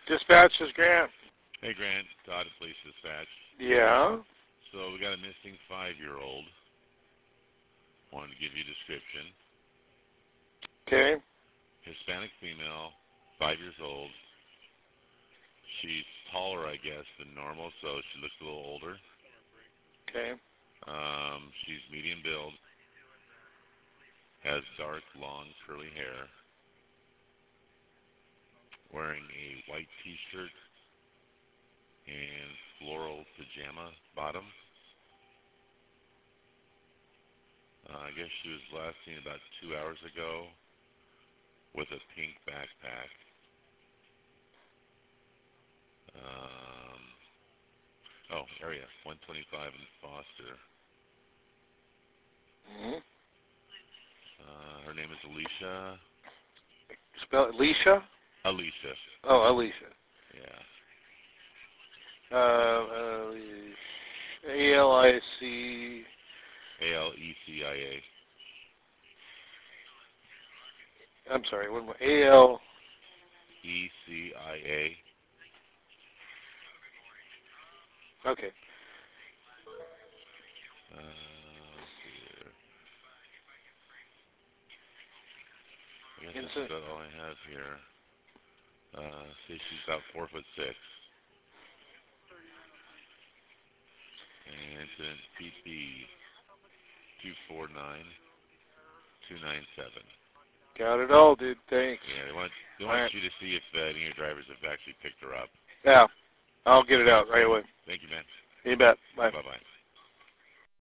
Dispatch is Grant. Hey, Grant. Todd at Police Dispatch. Yeah. So we got a missing 5-year-old. Wanted to give you a description. Okay. Hispanic female, 5 years old. She's taller, I guess, than normal, so she looks a little older. Okay. She's medium build. Has dark, long, curly hair. Wearing a white t-shirt and floral pajama bottom. I guess she was last seen about 2 hours ago with a pink backpack. Area 125 in Foster. Mm-hmm. Her name is Alicia. Spell it Alicia? Alicia. Oh, Alicia. Yeah. A-L-I-C... A-L-E-C-I-A. I'm sorry, what am I? A-L... E-C-I-A. Okay. Let's see here. I guess that's about all I have here. See, she's about 4'6". And it's in PP 249297. Got it all, dude. Thanks. Yeah, they want right. you to see if any of your drivers have actually picked her up. Yeah. I'll get it out right away. Thank you, man. You bet. Bye. Bye-bye.